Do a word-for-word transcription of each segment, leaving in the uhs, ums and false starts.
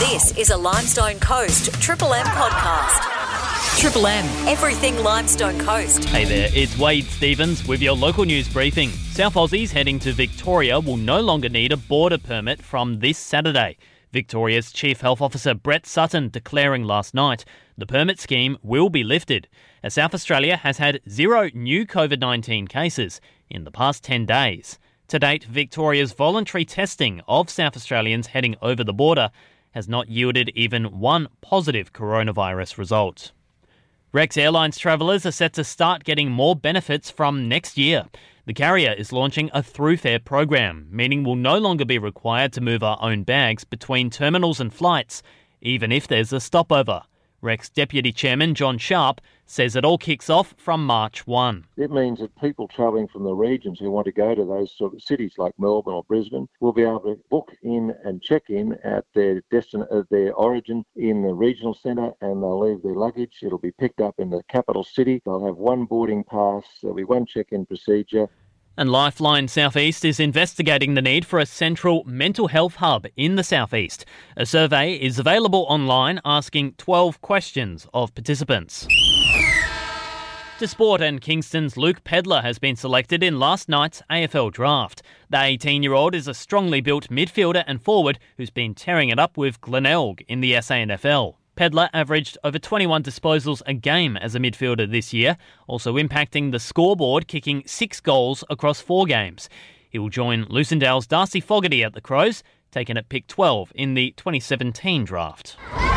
This is a Limestone Coast Triple M podcast. Triple M, everything Limestone Coast. Hey there, it's Wade Stevens with your local news briefing. South Aussies heading to Victoria will no longer need a border permit from this Saturday. Victoria's Chief Health Officer Brett Sutton declaring last night the permit scheme will be lifted, as South Australia has had zero new COVID nineteen cases in the past ten days. To date, Victoria's voluntary testing of South Australians heading over the border has not yielded even one positive coronavirus result. Rex Airlines travellers are set to start getting more benefits from next year. The carrier is launching a through-fare program, meaning we'll no longer be required to move our own bags between terminals and flights, even if there's a stopover. Rex Deputy Chairman John Sharp says it all kicks off from March first. It means that people travelling from the regions who want to go to those sort of cities like Melbourne or Brisbane will be able to book in and check in at their destin- uh, their origin in the regional centre, and they'll leave their luggage. It'll be picked up in the capital city. They'll have one boarding pass. There'll be one check-in procedure. And Lifeline South East is investigating the need for a central mental health hub in the South East. A survey is available online asking twelve questions of participants. To sport, and Kingston's Luke Pedlar has been selected in last night's A F L draft. The eighteen-year-old is a strongly built midfielder and forward who's been tearing it up with Glenelg in the S A N F L. Pedlar averaged over twenty-one disposals a game as a midfielder this year, also impacting the scoreboard, kicking six goals across four games. He will join Lucindale's Darcy Fogarty at the Crows, taken at pick twelve in the twenty seventeen draft.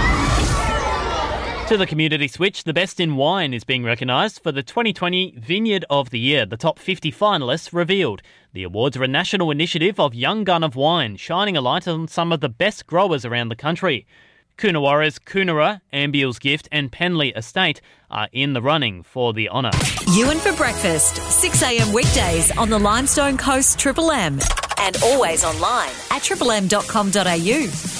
To the community switch, the best in wine is being recognised for the twenty twenty Vineyard of the Year. The top fifty finalists revealed. The awards are a national initiative of Young Gun of Wine, shining a light on some of the best growers around the country. Coonawarra's Coonera, Ambiel's Gift and Penley Estate are in the running for the honour. Ewan for breakfast, six a.m. weekdays on the Limestone Coast Triple M, and always online at triple m dot com dot a u.